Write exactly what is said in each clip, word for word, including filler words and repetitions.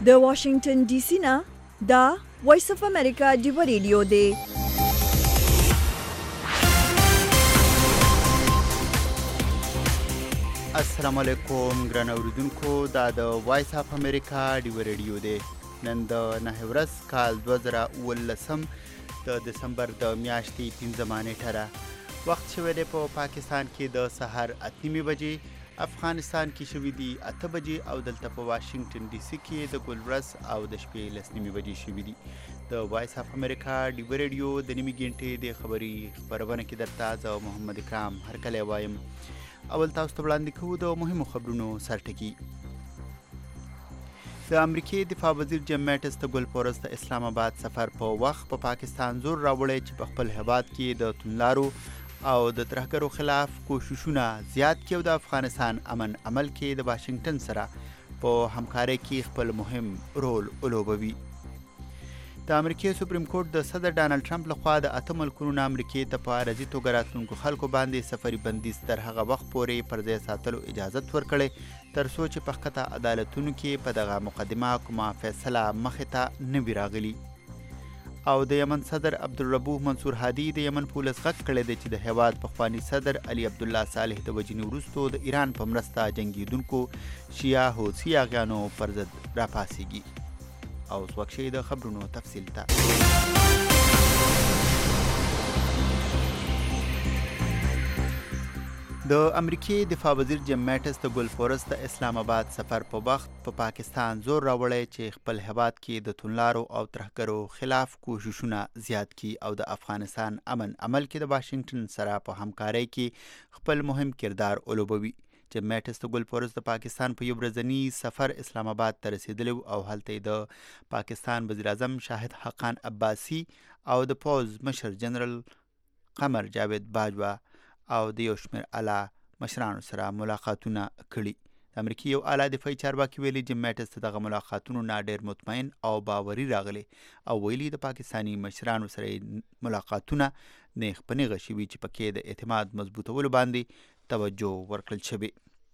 د واشنگټن ډي سي نه دا وایس اف امریکا دی ریډیو دی. السلام علیکم ګران اوریدونکو، دا د وایس اف امریکا دی ریډیو دی. نن د نهه ورځ کال دوه زره اوولسم د دسمبر د میاشتې پنځمه نیټه ده. وخت شوی دی په پاکستان کې د سهار اته نیمې بجې، افغانستان کې شوي دي اته بجې او دلته په واشنگټن ډي سي کې د ګل ورځ او د شپې لس نیمې بجې شوي دي. د وایس اف امریکا دی ریډیو د نیمې ګنټې د خبري خبرونه کې درته زه محمد اکرام هرکلی وایم. اول تاسو ته وړاندې کوو د مهمو خبرونو سرټکي. د امریکې دفاع وزیر جیم میټس د ګل پورس د اسلام آباد سفر په وخت په پا پاکستان زور راوړی چې په خپل هیواد کې د توندلارو او د ترهګرو خلاف کوششونه زیات کړي او د افغانستان امن عمل کې د واشنگټن سره په همکارۍ کې خپل مهم رول ولوبوي. د امریکې سپریم کورټ د صدر ډانلډ ټرمپ لخوا د اته ملکونو نه امریکې ته په عارضي توګه راتلونکو خلکو باندې سفري بندیز تر هغه وخت پورې پر ځای ساتلو اجازت ورکړی تر څو چې په ښکته عدالتونو کې په دغه مقدمه کومه فیصله مخې ته نه وي راغلي. او د یمن صدر عبدالربوح منصور هادي د یمن په ولس غږ کړی دی چې د هیواد پخواني صدر علي عبدالله صالح د وژنې وروستو د ایران په مرسته جنګېدونکو شیعه حوثي اغیانو پر ضد راپاڅېږي. او اوس وخت د خبرونو تفصیل ته. د امریکې دفاع وزیر جیم میټس د ګل فورس د اسلام آباد سفر په وخت په پا پاکستان زور راوړی چې خپل هیواد کې د توندلارو او ترهګرو خلاف کوششونه زیات کړي او د افغانستان امن عمل کې د واشنگټن سره په همکارۍ کې خپل مهم کردار ولوبوي. جیم میټس د ګل فورس د پاکستان په یو ورځني سفر اسلام آباد ته رسیدلی او هلته د پاکستان وزیر اعظم شاهد حقان عباسي او د پوځ مشر جنرال قمر جاوید باجوه او د یو شمېر اعلی مشرانو سره ملاقاتونه کړي. د امریکې یو اعلی دفاعي چارواکي ویلي جیم میټس ته دغه ملاقاتونو نه ډېر مطمئن او باوري راغلی او ویلي د پاکستاني مشرانو سره ملاقاتونه نیغ په نیغه شوي چې پکې د اعتماد مضبوطولو باندې توجه ورکړل شوی.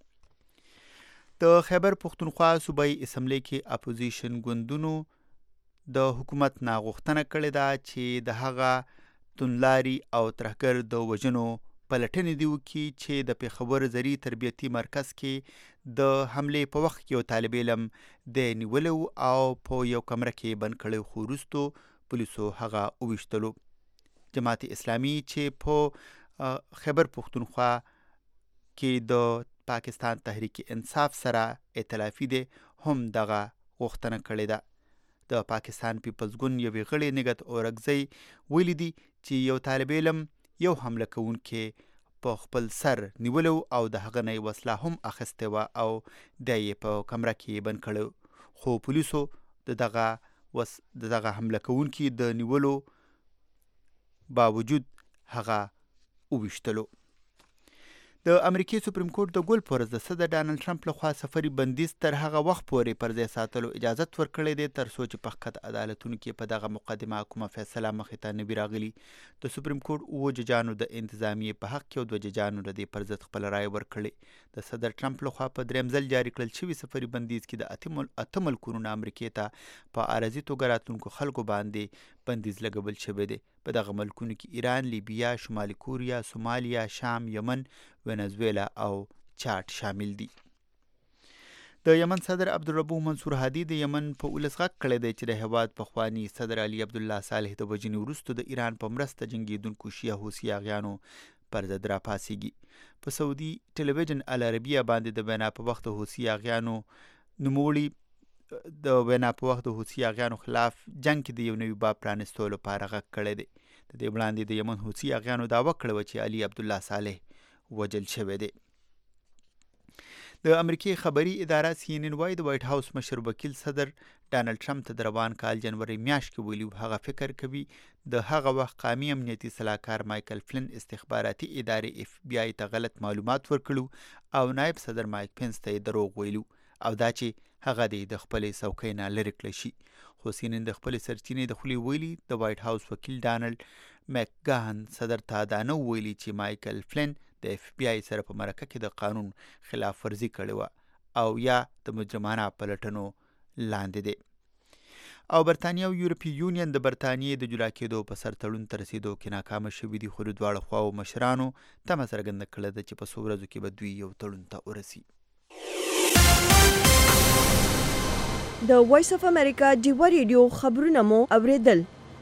د خیبر پښتونخوا صوبایي اسمبلی کې اپوزیشن ګوندونو د حکومت نه غوښتنه کړې ده چې د هغه توندلاري او ترهګر د وژنو پلټنې دي وکړي چې د پېښور زرعي تربیتي مرکز کې د حملې په وخت کې یو طالب علم د نیولو او په یو کمره کې بند کړی خو وروستو پولیسو هغه وویشتلو. جماعت اسلامي چې په خیبر پښتونخوا کې د پاکستان تحریک انصاف سره ائتلافي دی هم دغه غوښتنه کړې ده. د پاکستان پیپلز ګوند یوې غړي نګهت اورکزۍ ویلي دي چې یو طالب علم یو حمله کوونکی په خپل سر نیولو او د هغه نه یې وسله هم اخیستې وه او دی یې په کمره کې بند کړی خو پولیسو د دغه وس د دغه حمله کوونکي د نیولو باوجود هغه وویشتلو. د امریکې سپریم کورټ د ګل پورس د صدر ډانلډ ټرمپ لخوا سفري بندیز تر هغه وخت پورې پر ځای ساتلو اجازت ورکړی دی تر څو چې په ښکته عدالتونو کې په دغه مقدمه کومه فیصله مخې ته نه وي راغلي. د سپریم کورټ اووه ججانو د انتظامیې په حق کې او دوه ججانو د دې پر ضد خپله رایه ورکړې. د صدر ټرمپ لخوا په دریم ځل جاري کړل شوي سفري بندیز کې د اته ملکونو نه امریکې ته په عارضي توګه راتلونکو خلکو باندې بندیز لګول شوی دی. په دغه ملکونو کې ایران، لیبیا، شمالي کوریا، سومالیا، شام، یمن، وینزویلا او چاډ شامل دي. د یمن صدر عبدالربوح منصور هادي د یمن په ولس غږ کړی دی چې د هیواد پخواني صدر علي عبدالله صالح د وژنې وروستو د ایران په مرسته جنګېدونکو شیعه حوثي اغیانو پر ضد راپاڅېږي. په سعودي ټلویزیون العربیه باندې د وینا په وخت د حوثي اغیانو نوموړي د وینا په وخت د حوثي اغیانو خلاف جنګ کې د یو نوي باب پرانستو لپاره غږ کړی دی. د دې وړاندې د یمن حوثي اغیانو دعوه کړې وه چې علي عبدالله صالح وژل شوی دی. د امریکې خبري اداره سی ان ان وایي د وایټ هاوس مشر وکیل صدر ډانلډ ټرمپ ته د روان کال جنوري میاشت کې ویلي هغه فکر کوي د هغه وخت قامي امنیتي سلاکار مایکل فلن استخباراتي ادارې اف بی آی ته غلط معلومات ورکړو او نایب صدر مایک پینس ته یې دروغ ویلو او دا چې هغه دی د خپلې څوکۍ نه لرې کړی شي. خو سی ان ان د خپلې سرچینې د خولې ویلي د وایټ هاوس وکیل ډانلډ میکګاهن صدر ته دا نه ویلي چې مایکل فلن د اف بی آی سره په مرکه کې د قانون خلاف ورزي کړې وه او یا د مجرمانه پلټنو لاندې دی. او برطانیه او یورپي یونین د برطانیې د جلا کېدو په سر تړون ته رسېدو کې ناکامه شوي دي، خو د دواړو خواو مشرانو تمه څرګنده کړې ده چې په څو ورځو کې به دوی یو تړون ته ورسي. د وایس اف امریکا ډیوه ریډیو خبرونه مو اوریدل.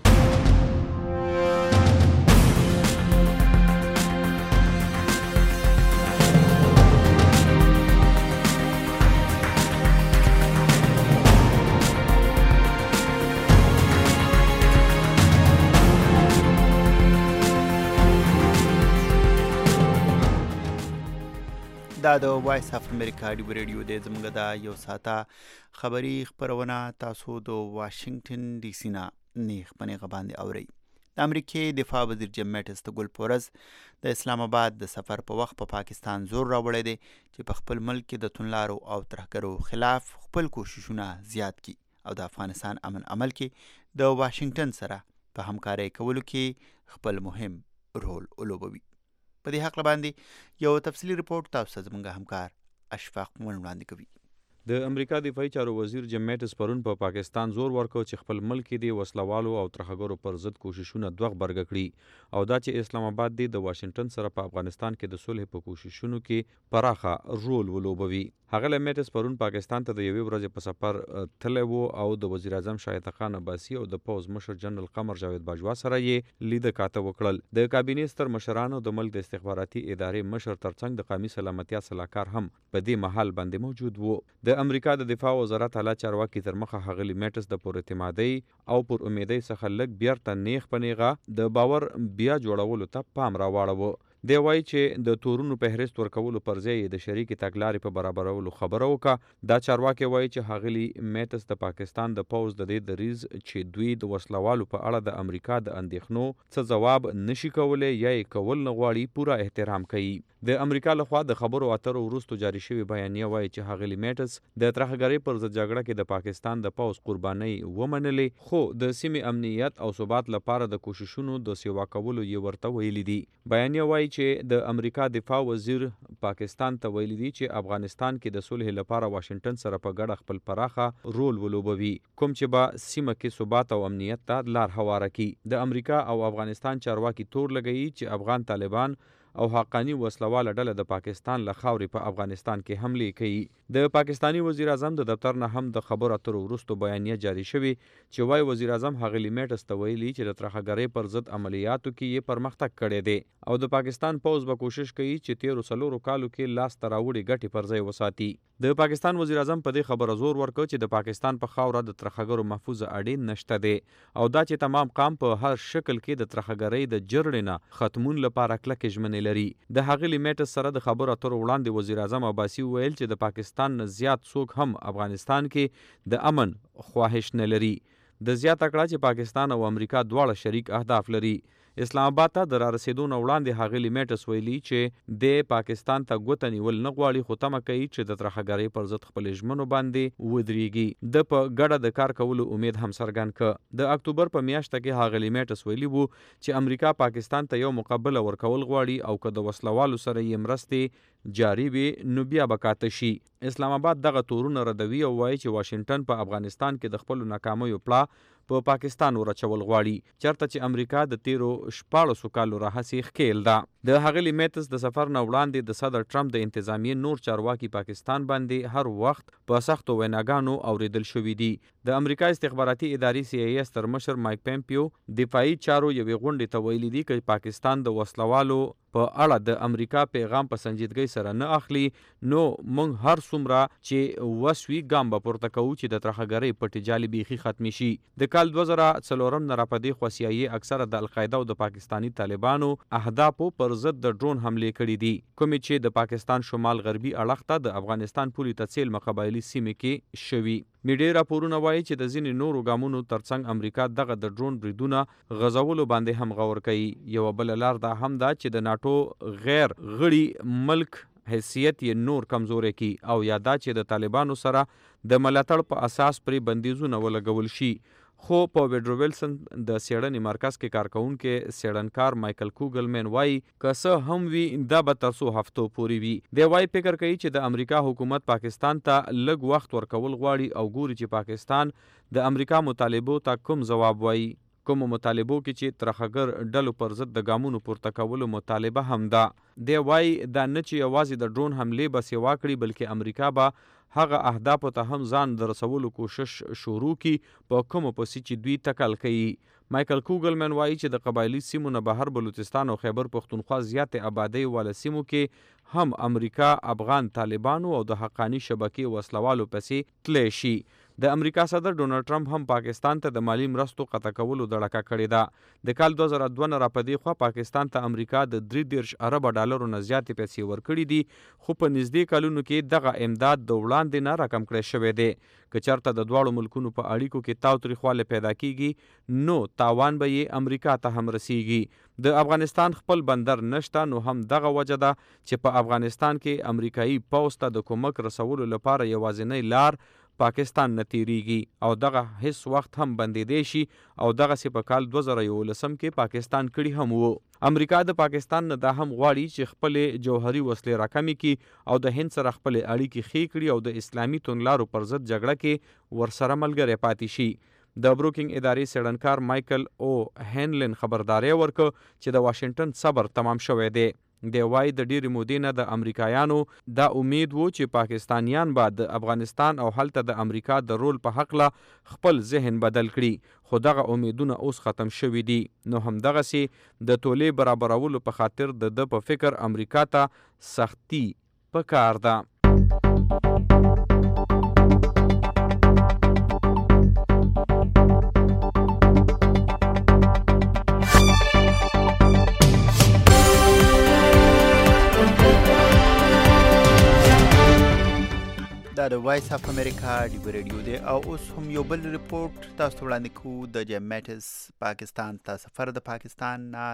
دا د وایس اف امریکا ډیوه ریډیو دی. زموږ دا یو ساعته خبري خپرونه تاسو د واشنگټن ډي سي نه نیغ په نیغه باندې اورئ. د امریکې دفاع وزیر جیم میټس د ګلفورز د اسلام آباد د سفر په وخت په پا پاکستان زور راوړی دی چې په خپل ملک کې د توندلارو او ترهګرو خلاف خپل کوششونه زیات کړي او د افغانستان امن عمل کې د واشنگټن سره په همکارۍ کولو کې خپل مهم رول ولوبوي. په دې حق باندې یو تفصیلی رپورټ تاسو زموږ همکار اشفاق مون وړاندې کوي. د امریکا دفاعي چارو وزیر جیم میټس پرون په پا پاکستان زور ورکو چې خپل ملک کې د وسلوالو او ترهګرو پر ضد کوششونه دوه غبرګ کړي او دا چې اسلام آباد دی د واشنگټن سره په افغانستان کې د صلح په کوششونو کې پراخه رول ولوبوي. هغه له میټس پرون پاکستان ته د یوې ورځې په سفر تللی و او د وزیر اعظم شاه خان عباسي او د پوز مشر جنرال قمر جاوید باجوا سره یې لیده کاته وکړل. د کابینې ستر مشرانو د ملک د استخباراتي ادارې مشر ترڅنګ د قومي سلامتیا سلاکار هم په دې محل باندې موجود وو. د امریکا د دفاع وزارت اعلی چارواکي تر مخه هغلی میټس د پور اعتمادۍ او پر امیدۍ څخه لږ بیرته نیغ په نیغه د باور بیا جوړولو ته پام راواړوه. دی وایي چې د تورونو فهرست ورکولو پر ځای د شریکې تګلارې په برابرولو خبره وکړه. دا چارواکي وایي چې هغلی میټس د پاکستان د پوز د دې دریځ چې دوی د وسلوالو په اړه د امریکا د اندېښنو څه ځواب نشي کولی یا یې کول نه غواړي پوره احترام کوي. د امریکا لخوا د خبرو اترو وروسته جاری شوی بیانیه وایي چې هغلی میټس د ترهګرۍ پر ضد جګړه کې د پاکستان د پوز قربانۍ ومنلې، خو د سیمې امنیت او ثبات لپاره د کوششونو د سیوا کولو یې ورته ویلي دي. بیانیه وایي چې د امریکا دفاع وزیر پاکستان ته ویلي دي چې افغانستان کې د صلح لپاره واشنگټن سره په ګډه خپل پراخه رول ولوبوي، کوم چې به سیمه کې ثبات او امنیت ته لار هواره کړي. د امریکا او افغانستان چارواکي تور لګوي چې افغان طالبان او حقانی وسلواله ډله د پاکستان له خاورې په افغانستان کې حملې کوي. د پاکستانی وزیر اعظم د دفتر نه هم د خبرو اترو وروسته بیانیه جاری شوی چې وايي وزیر اعظم هغلی میټس ته ویلي چې د ترهګرۍ پر ضد عملیاتو کې یې پرمختګ کړی دی او د پاکستان پوز به کوشش کوي چې تیرو څلورو کالو کې لاس ته راوړي ګټې پر ځای وساتي. د پاکستان وزیر اعظم په دې خبره زور ورکړ چې د پاکستان په خاوره د ترهګرو محفوظ اډین نشته دی او دا چې تمام قام په هر شکل کې د ترهګرۍ د جرړې نه ختمون لپاره کلکې ژمنې لري. د هغلی میټس سره د خبرو اترو وړاندې وزیر اعظم عباسي ویل چې د پاکستان نه زیات څوک هم افغانستان کې د امن خواهش نه لري. د زیاته کړه چې پاکستان او امریکا دواړه شریک اهداف لري. اسلام آباد ته د را رسیدو نه وړاندې هغلی میټس ویلي چې د پاکستان ته ګوته نیول نه غواړي، خو تمه کوي چې د ترهګرۍ پر ضد خپلې ژمنو باندې ودرېږي. د په ګډه د کار کولو امید هم څرګند کړ. د اکتوبر په میاشته کې هغلی میټس ویلي وو چې امریکا پاکستان ته یو مقابله ورکول غواړي او که د وسلوالو سره یې مرستې جاری وي نو بیا به کاته شي. اسلام آباد دغه تورونه ردوي او وایي چې واشنگټن په افغانستان کې د خپلو ناکامیو پلا په پا پاکستان ورچول غواړي، چرته چې امریکا د تیرو شپاړسو کالو راهیسې ښکیل ده. د هغلی میټس د سفر نه وړاندې د صدر ټرمپ د انتظامیې نور چارواکي پاکستان باندې هر وخت په سختو ویناګانو اوریدل شوي دي. د امریکا استخباراتي ادارې سی ای اس تر مشر مایک پمپیو دفاعي چارو یوې غونډې ته ویلي دي چې پاکستان د وسلوالو په اړه د امریکا پیغام په سنجیدګۍ سره نه اخلي نو موږ هر څومره چې وسوي ګام به پورته کوو چې د ترهګرۍ پټې جالې بیخي ختمې شي. د کال دوه زره څلورم نه راپدې خوا سی ای ای اکثره د القاعده او د پاکستانی طالبانو اهدافو پر ضد د ډرون حملې کړي دي، کومې چې د پاکستان شمال غربي اړخ ته د افغانستان پولې ته څیل مقابلي سیمې کې شوي. میډیا راپورونه وایي چې د ځینې نورو ګامونو ترڅنګ امریکا دغه د ډرون بریدونه غځولو باندې هم غور کوي. یوه بله لار دا هم ده چې د ناټو غیر غړي ملک حیثیت یې نور کمزوری کی او یا دا چې د طالبانو سره د ملاتړ په اساس پرې بندیزونه ولګول شي، خو په ویډرو ویلسن د څېړنې مرکز کې کارکونکي څېړنکار مایکل کوګلمن وایي که څه هم وي دا به تر څو هفتو پورې وي. دی وایي فکر کوي چې د امریکا حکومت پاکستان ته لږ وخت ورکول غواړي او ګوري چې پاکستان د امریکا مطالبو ته کوم ځواب وایي. کومو مطالبو کې چې ترهګر ډلو پر ضد د ګامونو پورته کولو مطالبه هم ده. دی وایي دا نه چې یوازې د ډرون حملې به سیوا کړي بلکې امریکا به هغه اهدافو ته هم ځان د رسولو کوشش شروع کړي په کومو پسې چې دوی تکل کوي. مایکل کوګلمن وایي چې د قبایلي سیمو نه بهر بلوچستان او خیبر پښتونخوا زیاتې آبادۍ والا سیمو کې هم امریکا افغان طالبانو او د حقاني شبکې وسلوالو پسې تللی شي. د امریکا صدر ډونالډ ټرمپ هم پاکستان ته د مالی مرستو قطع کولو دړکه کړې ده. د کال دوه زره دوه نه راپدې خوا پاکستان ته امریکا د درې دېرش اربه ډالرو نه زیاتې پیسې ورکړي دي خو په نږدې کلونو کې دغه امداد د وړاندې نه راکم کړی شوی دی. که چېرته د دواړو ملکونو په اړیکو کې تاوتریخوالی پیدا کیږي نو تاوان به یې امریکا ته هم رسیږي. د افغانستان خپل بندر نشته نو هم دغه وجه ده چې په افغانستان کې امریکایي پوځ ته د کومک رسولو لپاره یوازینی لار پاکستان نه تیریږي او دغه هیڅ وخت هم بندېدی شي او دغسې په کال دوه زره یولسم کې پاکستان کړي هم وو. امریکا د پاکستان نه دا هم غواړي چې خپلې جوهري وسلې راکمې کړي او د هند سره خپلې اړیکې ښې کړي او د اسلامي توندلارو پر ضد جګړه کې ورسره ملګری پاتې شي. د بروکینګ ادارې څېړنکار مایکل او هینلن خبرداری ورکړ چې د واشنګټن صبر تمام شوی دی. دی وایي د ډېرې مودې نه د امریکایانو دا امید و چې پاکستانیان به د افغانستان او هلته د امریکا د رول په هکله خپل ذهن بدل کړي خو دغه امیدونه اوس ختم شوي دي. نو همدغسې د تولې برابرولو په خاطر د ده په فکر امریکا ته سختي پکار ده. دا د وایس اف امریکا ډیو ریډیو دی او اوس هم یو بل ریپورت تاسو ته وړاندې کوو. د جیم میټس پاکستان ته سفر د پاکستان نه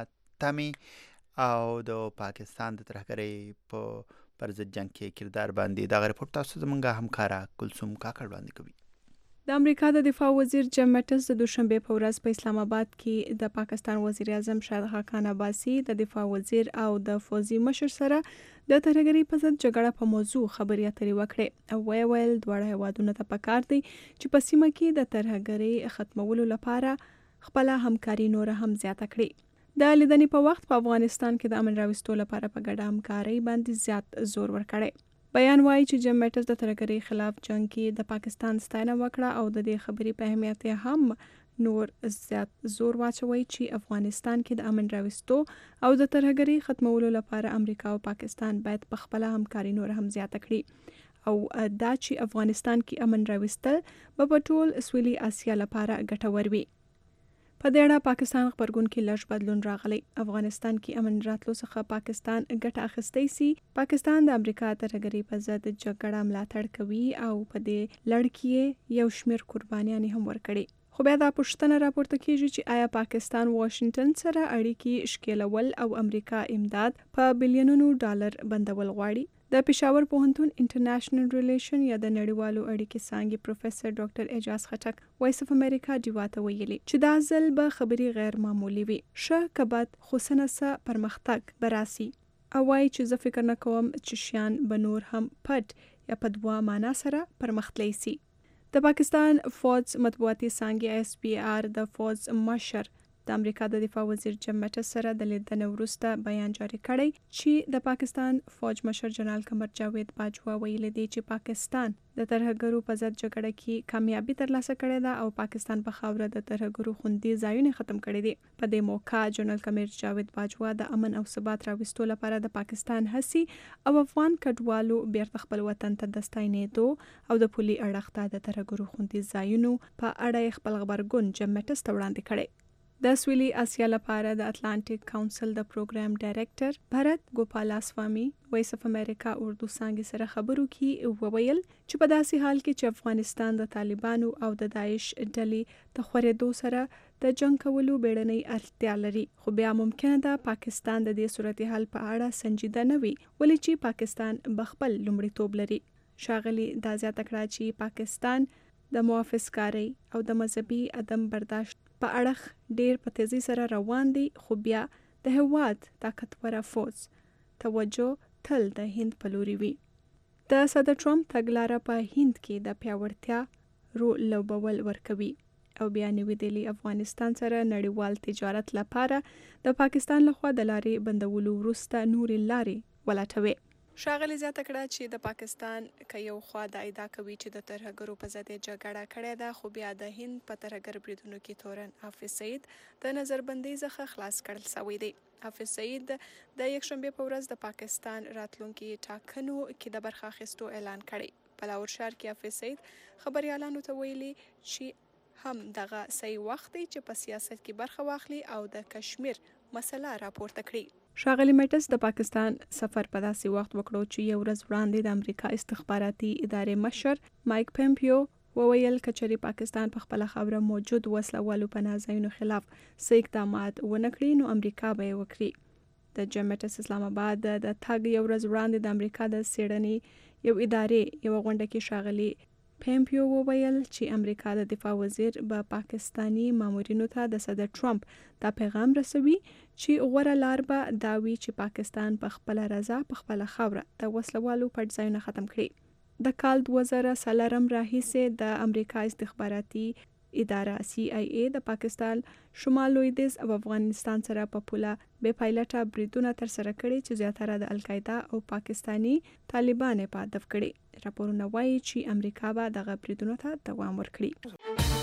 تمې او د پاکستان د ترهګرۍ په پر ضد جنګ کې کردار باندې دغه ریپورت تاسو زموږ همکاره کلثوم کاکړ وړاندې کوي. د امریکا د دفاع وزیر جیم میټس د دوشنبه په ورځ په اسلام آباد کې د پاکستان وزیر اعظم شاهد خاقان عباسي د دفاع وزیر او د فوزي مشر سره د ترهګرۍ په ضد جګړه په موضوع خبرې اترې وکړې او ویې ویل دواړه هیوادونو ته پکار دی چې په سیمه کې د ترهګرۍ ختمولو لپاره خپله همکاري نوره هم زیاته کړي. د لیدنې په وخت په افغانستان کې د امن راوستو لپاره په ګډه همکارۍ باندې زیات زور ورکړی. بیان وایي چې جیم میټس د ترهګرۍ خلاف جنگ کې د پاکستان ستاینه وکړه او د دې خبرې په اهمیت هم نور زیات زور واچوي چې افغانستان کې د امن راوستو او د ترهګرۍ ختمولو لپاره امریکا او پاکستان باید په خپله همکاري نور هم زیاته کړي او دا چې افغانستان کې امن راوستل به په ټول سویلي اسیا لپاره ګټور وي. په دې اړه پاکستان خبرګون کې لږ بدلون راغلی. افغانستان کې امن راتلو څخه پاکستان ګټه اخیستی سي. پاکستان د امریکا ترهګرۍ په ضد جګړه ملاتړ کوي او په دې لړ کې یو شمېر قربانیانې هم ورکړي. خو بیا دا پوښتنه راپورته کیږي چې آیا پاکستان واشنګټن سره اړیکې شکیلول او امریکا امداد په بلیونونو ډالر بندول غواړي؟ د پېښور پوهنتون انټرنیشنل ریلیشن یا د نړیوالو اړیکې څانګې پروفیسر ډاکټر اعجاز خټک وایس اف امریکا ډیوا ته ویلي چې دا ځل به خبرې غیر معمولي وي. ښه که بد خو څه نه څه پرمختګ به راسي او وایي چې زه فکر نه کوم چې شیان به نور هم پټ یا په دوه معنا سره پرمختللی سي. د پاکستان فوج مطبوعاتي څانګې ایس پی آر د فوج مشر د امریکا د دفاع وزیر جیم میټس سره د لیدنې وروسته بیان جاری کړی چې د پاکستان فوج مشر جنرال قمر جاوید باجوا ویلي دی چې پاکستان د ترهګرو په ضد جګړه کې کامیابي ترلاسه کړې ده او پاکستان په خاوره د ترهګرو خوندي ځایونه ختم کړي دي. په دې موقع جنرال قمر جاوید باجوا د امن او ثبات راوستلو لپاره د پاکستان هڅې او افغان کډوالو بیرته خپل وطن ته د ستاینېدو او د پولي اړخ ته د ترهګرو خوندي ځایونو په اړه خپل خبرګون جیم میټس ته وړاندې کړی. د سویلي اسیا لپاره د اتلانټیک کونسل د پروګرام ډایرکټر بھرت ګوپالاسوامي وایس اف امریکا اردو څانګې سره خبرو کې وویل چې په داسې حال کې چې افغانستان د طالبانو او د داعش ډلې د خورېدو سره د جنګ کولو بیړنۍ اړتیا لري خو بیا ممکنه ده پاکستان د دې صورتحال په اړه سنجیده نه وي ولې چې پاکستان بخپل لومړیتوب لري. ښاغلي دا زیاته کړه چې پاکستان د محافظکارۍ او د مذهبي عدم برداشت په اړه ډیر په تیزی سره روان دي، خو بیا د هیواد طاقتوره فوج توجه تل د هند په لوري وي. د صدر ټرمپ تګلاره په هند کې د پیاوړتیا رول لوبول ورکوي او بیا نیوي ډیلی افغانستان سره نړیوال تجارت لپاره د پاکستان لخوا د لارې بندولو وروسته نورې لارې ولټوي. ښاغلي زیاته کړه چې د پاکستان که یو خوا د ادعا کوي چې د ترهګرو په ضد یې جګړه کړې ده، خو بیا د هند په ترهګر بریدونو کې تورن حافظ سعید د نظربندۍ څخه خلاص کړل شوی دی. حافظ سعید د یکشنبې په ورځ د پاکستان راتلونکي ټاکنو کې د برخه اخیستو اعلان کړی. په لاهور ښار کې حافظ سعید خبریالانو ته ویلي چې هم دغه صحیح وخت دی چې په سیاست کې برخه واخلي او د کشمیر مسله راپورته کړي. ښاغلي میټس د پاکستان سفر په داسې وخت وکړو چې یو ورځ وړاندې د امریکا استخباراتي ادارې مشر مایک پمپیو وویل کچري پاکستان په خپل خبره موجود وسله والو پناه ځایونو خلاف څه اقدامات ونه کړي نو امریکا به یې وکړي. د جمعیت اسلام آباد د تګ یو ورځ وړاندې د امریکا د څېړنې یو ادارې یو غونډه کې ښاغلي پمپیو وویل چې امریکا د دفاع وزیر به پاکستانی مامورینو ته د صدر ټرمپ دا پیغام رسوي چې غوره لار به دا وي چې پاکستان په خپله رضا په خپله خاوره د وسله والو پټ ځایونه ختم کړي. د کال دوه زره څلورم راهیسې د امریکا استخباراتي اداره سی آی ای د پاکستان شمال لویدیځ او افغانستان سره په پوله بې پایلټه بریدونه ترسره کړي چې زیاتره د القاعده او پاکستانی طالبان په هدف کړي. راپورونه وایي چې امریکا به دغه بریدونو ته دوام ورکړي.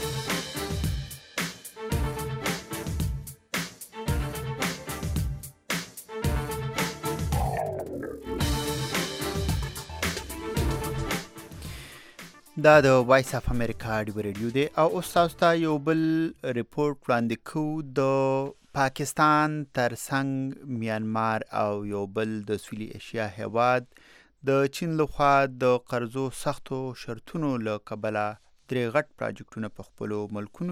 دا د وایس اف امریکا ډیو ریډیو دی او اوس تاسو ته یو بل ریپورت وړاندې کوو. د پاکستان ترڅنګ میانمار او یو بل د سویلي ایشیا هیواد د چین لخوا د قرضو سختو شرطونو له کبله درې غټ پراجیکټونه په خپلو ملکونو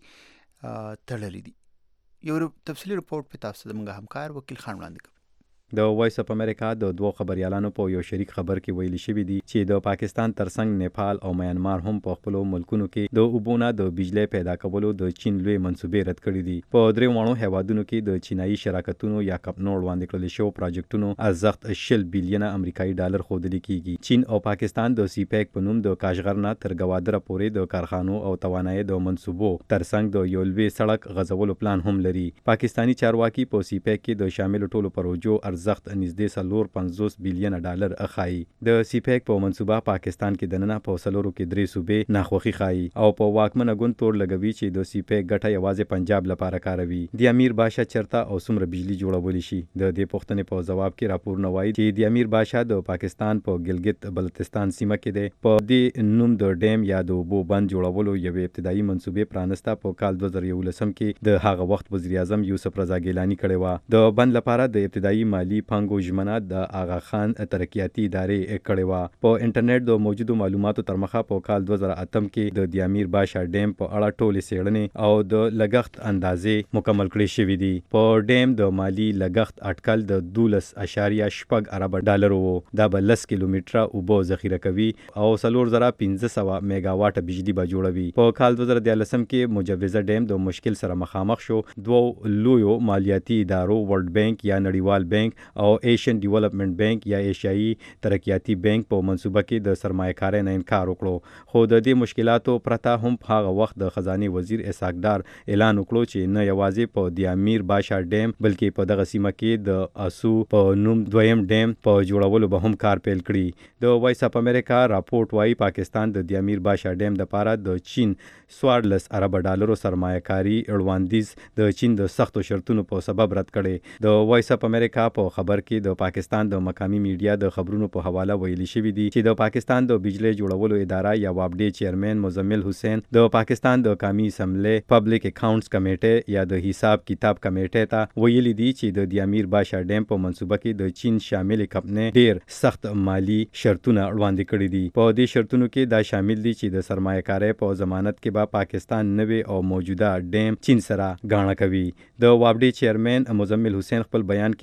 کې تړلي دي. یو تفصیلي ریپورت په تاسو زموږ همکار وکیل خان وړاندې کوي. د وایس اف امریکا د دوه خبريالانو په یو شریک خبر کې ویلي شوی دی چې د پاکستان ترڅنګ نیپال او میانمار هم په خپل ملکونو کې د اوبونه د بجلی پیدا کولو د چین لوی منسوبې رد کړې دي. په درې وړو هیوادونو کې د چینایي شراکتونو یا کمپنیو وړاندې کړل شو پروجیکټونو ارزښت شل بلین امریکایي ډالر ښودل کیږي. چین او پاکستان د سی پیک په نوم د کاشغر نه تر ګوادره پورې د کارخانو او توانایي د منسوبو ترڅنګ د یو لوی سړک غځولو پلان هم لري. پاکستانی چارواکي په سی پیک کې د شامل ټولو پروژو ارزښت نږدې څلور پنځوس بلین ډالر اخایي. د سی پیک په منسوبه پاکستان کې دننه په سلورو کې درې صوبې ناخوخي خایي او په واکمنه ګوند تور لګوي چې د سی پیک ګټه یوازې پنجاب لپاره کاروي. د امیر باشا چرته او څومره بجلی جوړولی شي؟ د دې پوښتنې په جواب کې راپورونه وایي چې د امیر باشا د پاکستان په ګلګت بلتستان سیمه کې دی په دې نوم د ډیم یا د اوبو بند جوړولو یوې ابتدایي منسوبې پرانسته په کال دوه زره یولسم کې د هغه وخت وزیر اعظم یوسف رضا ګیلاني کړې وه. د بند لپاره د ابتدایي مالی پانګو ژمنه د آغا خان ترقیاتي ادارې کړې وه. په انټرنیټ د موجودو معلوماتو تر مخه په کال دوه زره اتم کې د د امیر باشا ډیم په اړه ټولې څېړنې او د لګښت اندازې مکمل کړې شوې دي. په ډیم د مالی لګښت اټکل د دولس اشاریه شپږ ارب ډالر وو. دا به لس کیلومتره اوبه ذخیره کوي او څلور زره پنځه سوه میگا واټ بجلی به جوړوي. په کال دوه زره دیارلسم کې مجوزه ډیم د مشکل سره مخامخ شو. دوه لویو مالیاتي ادارو ورلد بانک یا نړیوال بانک او ایشین ډیولپمنٹ بانک یا ایشیایي ترقیاتي بانک په منصوبه کې د سرمایه‌کارۍ نه انکار وکړو. خو د دې مشکلاتو پرته هم هغه وخت د خزانه وزیر اسحاق ډار اعلان وکړو چې نه یوازې په د امیر باشا ډیم بلکې په دغه سیمه کې د اسو په نوم دویم ډیم په جوړولو به هم کار پیل کړي. د وایس اف امریکا راپورټ وايي پاکستان د د امیر باشا ډیم لپاره د چین څوارلس ارب ډالرو سرمایه‌کاري اړوندیز د چین د سختو شرطونو په سبب رد کړي. د وایس اف امریکا په خبر کې د پاکستان د مقامی میډیا د خبرونو په حواله ویلي شوی دی چې د پاکستان د بجلی جوړولو اداره یا وابډي چیرمن مزمل حسین د پاکستان د قومي اسمبلی پبلک اکاونټس کمیټه یا د حساب کتاب کمیټه ته ویلي دی چې د د امیر باشا ډیم په منصوبه کې د چین شامل کمپنی ډیر سخت مالی شرطونه وړاندې کړي دي. په دې شرطونو کې دا شامل دي چې د سرمایه‌کارۍ په ضمانت کې به پاکستان نوې او موجوده ډیم چین سره غاڼه کوي. د وابډي چیرمن مزمل حسین خپل بیان کې دا هم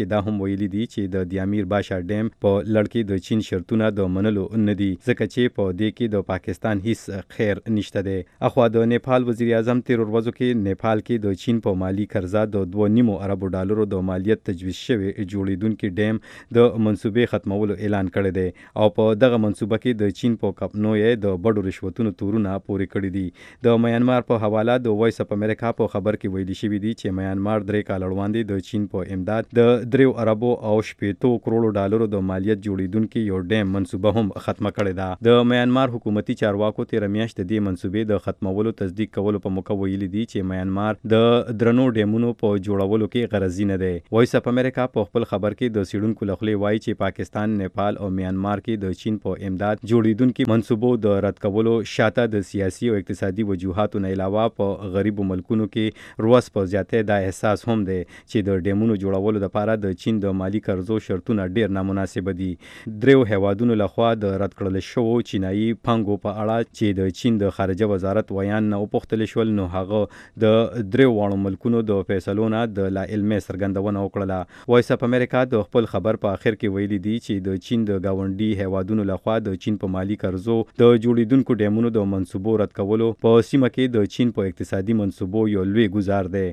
ویلي دي چې د دیامیر باشا ډیم په لړ کې د چین شرطونه د منلو نه دي ځکه چې په دې کې د پاکستان هیڅ خیر نشته دی. اخوا د نیپال وزیر اعظم تیر ورځو کې نیپال کې د چین په مالی قرضه د دوه نیمو اربو ډالرو د مالیت تجویز شوی جوړیدونکي ډیم د منصوبې ختمولو اعلان کړی دی او په دغه منصوبه کې د چین په کمپنیو د بډو رشوتونو تورونه پورې کړي دي. د میانمار په حواله د وایس اف امریکا په خبر کې ویلي شوی دی چې میانمار درې کال وړاندې د چین په امداد د دریو اربو او شپېتو کروڑو ډالرو د مالیت جوړیدونکي یو ډیم منصوبه هم ختمه کړې ده. د میانمار حکومتي چارواکو تیر میاشت د دې منصوبې د ختمولو تصدیق کولو په موقع ویلي دي چې میانمار د درنو ډیمونو په جوړولو کې غرضي نه دی. وایس اف امریکا په خپل خبر کې د سیډونکو لخوا وایي چې پاکستان، نیپال او میانمار کې د چین په امداد جوړیدونکي منصوبو د رد کولو شاته د سیاسي او اقتصادي وجوهاتو نه علاوه په غریبو ملکونو کې روس په زیاتې دا احساس هم دی چې د ډیمونو جوړولو لپاره د چین د مالی قرضو شرطونه ډیر نامناسب دي. دریو هیوادونو لخوا د رد کړل شوو چینایي پانګو په اړه چې د چین د خارجه وزارت ویان نه وپوښتل شول نو هغه د دریو واړو ملکونو د فیصلو نه د لا علمي څرګندونه وکړه. وایس اف امریکا د خپل خبر په اخر کې ویلي دی چې د چین د گاونډي هیوادونو لخوا د چین په مالی قرضو د جوړیدونکو ډیمونو د منصوبو رد کولو په سیمه کې د چین په اقتصادي منصوبو یو لوی ګزار دی.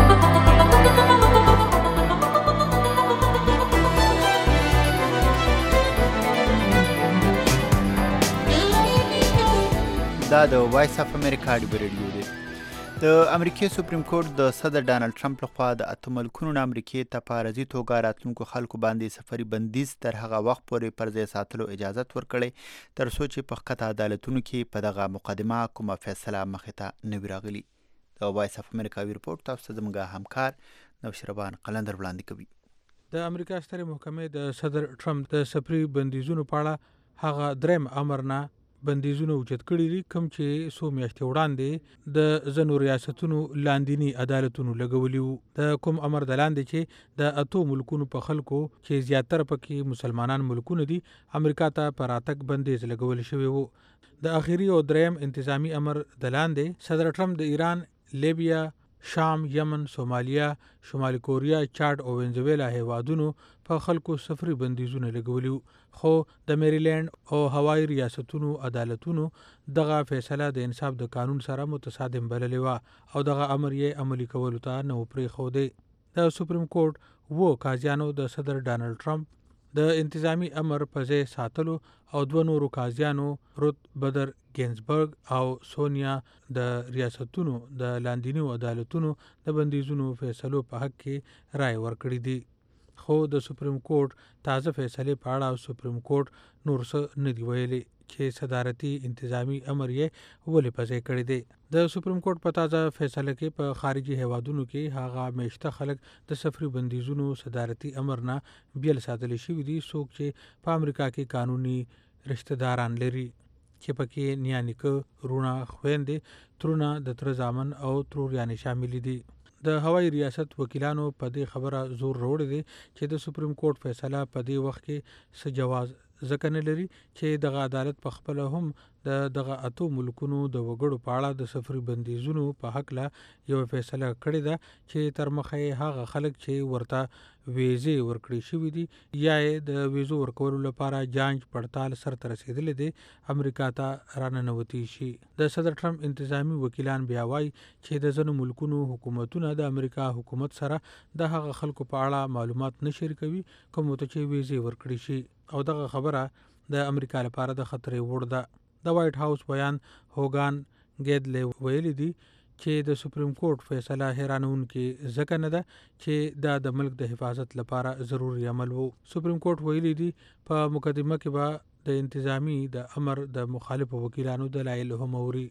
دا د وایس اف امریکا ډیبر ریډیو دی. د امریکای سپریم کورټ د صدر ډانلډ ټرمپ لخوا د اته ملکونو نه امریکای ته په عرضي توګه راتلونکو خلکو باندې سفري بندیز تر هغه وخت پورې پر ځای ساتلو اجازت ورکړی تر څو چې په ښکته عدالتونو کې په دغه مقدمه کومه فیصله مخې ته نه وي راغلي. د وایس اف امریکاوي رپورټ تاسو ته زموږ همکار نوشربان قلندر وړاندې کوي. د امریکا سترې محکمې د صدر ټرمپ د سفري بندیزونو په اړه هغه دریم امر نه بندیزونه اوچت کړي دي کوم چې څو میاشتې وړاندې د ځینو ریاستونو لاندیني عدالتونو لګولي وو. د کوم امر د لاندې چې د اتو ملکونو په خلکو چې زیاتره پکې مسلمانان ملکونه دي امریکا ته په راتګ بندیز لګول شوی وو. د اخیری او دریم انتظامی امر د لاندې صدر ټرمپ د ایران، لیبیا، شام، یمن، سومالیا، شمالي کوریا، چاډ او وینزویلا هیوادونو په خلکو سفري بندیزونه لګولي وو. خو د میریلینډ او هوایي ریاستونو عدالتونو دغه فیصله د انصاف د قانون سره متصادم بللې وه او دغه امر یې عملي کولو ته نه و پرېښودی. د سپریم کورټ وو قاضیانو د صدر ډانلډ ټرمپ د انتظامی امر په ځای ساتلو او دوه نورو قاضیانو روت بدر ګینزبرګ او سونیا د ریاستونو د لاندینیو عدالتونو د بندیزونو فیصلو په حق کې رائے ورکړي دي. خو د سپریم کورټ تازه فیصلې په اړه سپریم کورټ نور څه نه دی ویلي چې صدارتي انتظامی امر یې ولې په ځای کړی دی. د سپریم کورټ په تازه فیصله کې په خارجي هیوادونو کې هغه میشته خلک د سفري بندیزونو صدارتي امر نه بیل ساتل شوي دي څوک چې په امریکا کې قانوني رشته داران لري چې پکې نیا نیکه، رونه، خویندې، ترونه، د تره زامن او تروریانې شامل دي. د هوایي ریاست وکیلانو په دې خبره زور وروړی دی چې د سپریم کورټ فیصله په دې وخت کې څه جواز ځکه نه لري چې دغه عدالت په خپله هم د دغه اتو ملکونو د وګړو په اړه د سفري بندیزونو په هکله یوه فیصله کړې ده چې تر مخه یې هغه خلک چې ورته ویزې ورکړې شوي دي یا یې د ویزو ورکولو لپاره جانچ پړتال سرته رسېدلی دی امریکا ته راننوتي شي. د صدر ټرمپ انتظامی وکیلان بیا وایي چې د ځینو ملکونو حکومتونه د امریکا حکومت سره د هغه خلکو په اړه معلومات نه شریکوي کومو ته چې ویزې ورکړي شي او دغه خبره د امریکا لپاره د خطرې وړ ده. د وایټ هاوس بیان هوګان ګیدلې ویلي دي چې د سپریم کورټ فیصله حیرانونکې ځکه نه ده چې دا د ملک د حفاظت لپاره ضروري عمل وو. سپریم کورټ ویلي دي په مقدمه کې به د انتظامی د امر د مخالفو وکیلانو دلایل هم اوري.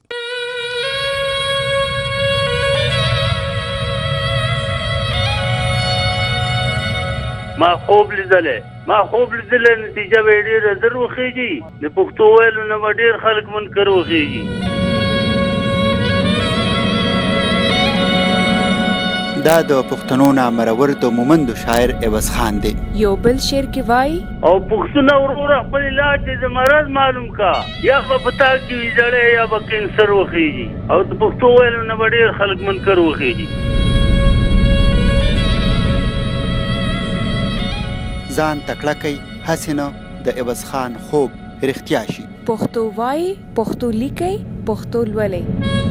ما خوب لیدلې ما خوب لیدلې نتیجه به ډېره زر وخیږي د پښتو ویلو نه به ډېر خلک منکر وخیږي. دا د پښتنو نامرور د مومندو شاعر عوض خان دی. یو بل شعر کې وایي او پښتون وروره خپل علاج د مرض معلوم کا یا په پتا کې ویجړې یا به کینسر وخیږي او د پښتو ویلو نه به ډېر خلک منکر وخیږي. ځان تکړه کوي هسې نه د عوض خان خوب رښتیا شي. پښتو وایي، پښتو لیکئ، پښتو لولئ.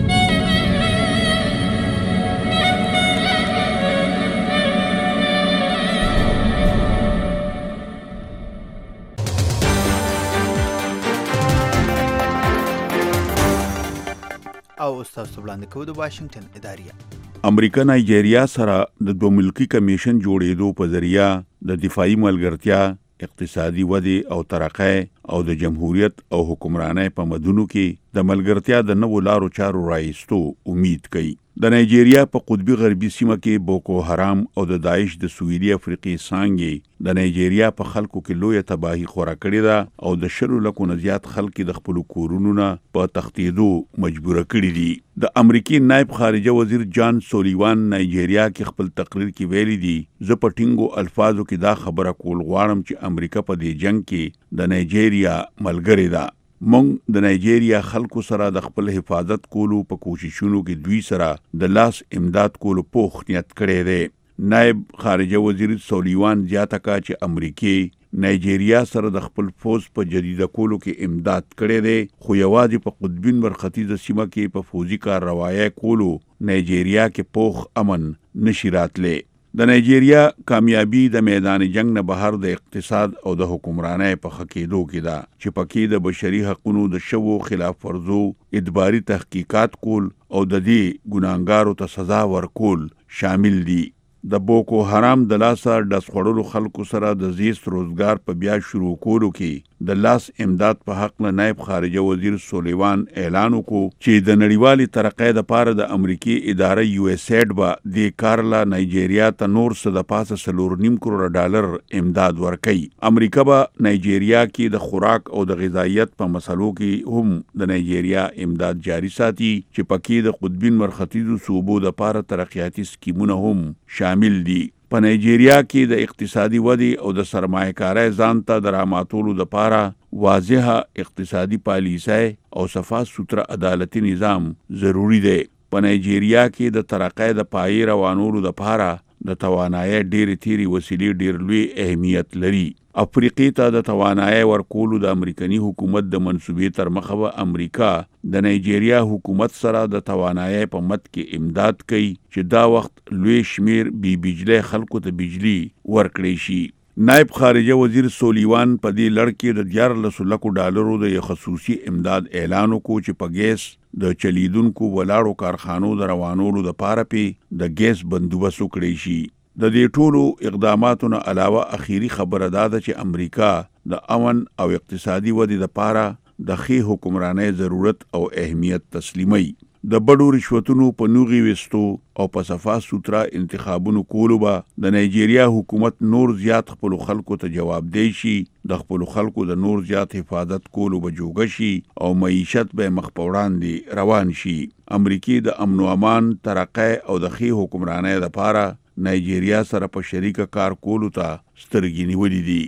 او تاسو وړاندې کوو د واشنگټن اداریه. امریکا نایجیریا سره د دوه ملکي کمیشن جوړېدو په ذریعہ د دفاعي ملګرتیا، اقتصادي ودې او ترقۍ او د جمهوریت او حکمرانۍ په مدونو کې د ملګرتیا د نوو لارو چارو رایستو امید کوي. د نایجیریا په قطبي غربي سیمه کې بوکو حرام او د داعش د سویلي افریقې څانګې د نایجیریا په خلکو کې لویه تباهي خوره کړې ده او د شلو لکو نه زیات خلک د خپلو کورونو نه په تښتېدو مجبوره کړي دي. د امریکي نایب خارجه وزیر جان سولیوان نایجیریا کې خپل تقریر کې ویلي دي، زه په ټینګو الفاظو کې دا خبره کول غواړم چې امریکا په دې جنگ کې د نایجیریا ملګری ده. مونږ د نایجیریا خلکو سره د خپل حفاظت کولو په کوششونو کې دوی سره د لاس امداد کولو پوخ نیت کړی دی. نایب خارجه وزیر سولیوان زیاته کړه چې امریکې نایجیریا سره د خپل فوز په جدیده کولو کې امداد کړی دی، خو یوازې په قطبین مرختیزه سیمه کې په فوزي کارروایي کولو نایجیریا کې پوخ امن نشي راتلی. د نایجیریا کامیابی د میدان جنگ نه بهر د اقتصاد او د حکمرانۍ په ښه کېدو کې ده چې پکې د بشري حقونو د شوو خلاف ورزو ادباري تحقیقات کول او د دې ګناهګارو ته سزا ورکول شامل دي. د بوکو حرام د لاسه ډس خوړلو خلکو سره د زیست روزګار په بیا شروع کولو کې د لاس امداد په حق نه نایب خارجه وزیر سولیوان اعلان وکړو چې د نړیوالې ترقۍ دپاره د امریکي اداره یو اس ایډ به دې کار له نایجیریا ته نور څه د پاسه څلور نیم کروړه ډالر امداد ورکوي. امریکا به نایجیریا کې د خوراک او د غذایت په مسلو کې هم د نایجیریا امداد جاری ساتي چې پکې د قطبین مرختیزو صوبو دپاره ترقیاتي سکیمونه هم شامل دي. په نایجیریا کې د اقتصادي ودې او د سرمایه کارۍ ځان ته د راماتولو دپاره واضحه اقتصادي پالیسۍ او صفا سوتره عدالتي نظام ضروری دی. په نایجیریا کې د ترقۍ د پایې روانولو دپاره د توانایۍ ډېرې تیرې وسیلې ډېر لوی اهمیت لري. افریقې ته د توانایۍ ورکولو د امریکني حکومت د منصوبې تر مخه به امریکا د نایجیریا حکومت سره د توانایۍ په مد کې امداد کوي چې دا وخت لوی شمیر بی بجلی خلکو ته بجلی ورکړی شي. نایب خارجه وزیر سولیوان په دې لړ کې د دیارلسو لکو ډالرو د یو خصوصي امداد اعلان وکړو چې په ګیس د چلیدونکو ولاړو کارخانو د روانولو دپاره پې د ګیس بندوبست وکړی شي. د دې ټولو اقداماتو نه علاوه اخیری خبره دا ده چې امریکا د امن او اقتصادي ودې دپاره د ښې حکمرانۍ ضرورت او اهمیت تسلیموي. د بډو رشوتونو په نوغي وستو او په صفا سوتره انتخابونو کولو به د نایجیریا حکومت نور زیات خپلو خلکو ته جوابدی شي، د خپلو خلکو د نور زیات حفاظت کولو به جوګه شي او معیشت به مخ په وړاندې روان شي. امریکې د امن و امان، ترقۍ او د ښې حکمرانۍ دپاره نایجیریا سره په شریکه کار کولو ته سترګې نیولې دي.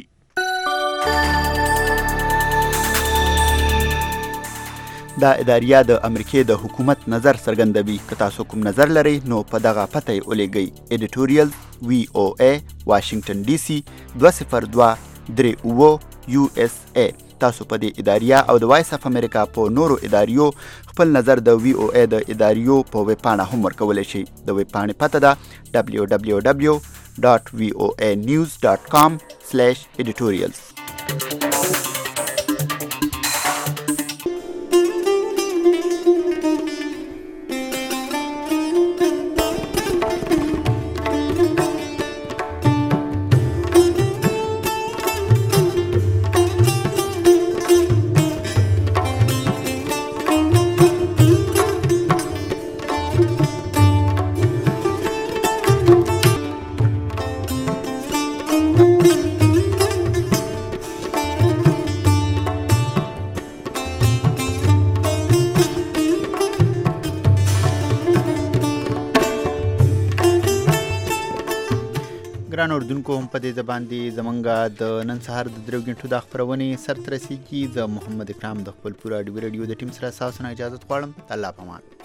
دا اداریه د امریکې د حکومت نظر څرګندوي. که تاسو کوم نظر لرئ نو په دغه پته یې ولیږئ. ایډیټوریل وی او ای واشنگټن ډي سي دوه صفر دوه درې اووه یو اس ای. تاسو په دې اداریه او د وایس اف امریکا په نورو اداریو خپل نظر د وی او ای د اداریو په ویب پاڼه هم ورکولی شئ. د ویب پاڼې پته ده دبلیو دبلیو دبلیو ډاټ وی او ای نیوز ډاټ کام سلیش ایډیټوریلز. ګران اردوونکو، هم په دې ځبان دي زمونږ د نن سهار د درېو غنټو د خپرونې سرته رسیږي. زه محمد اکرام د خپل پوره ډیو رادیو د ټیم سره تاسو نه اجازه غواړم. الله پامان.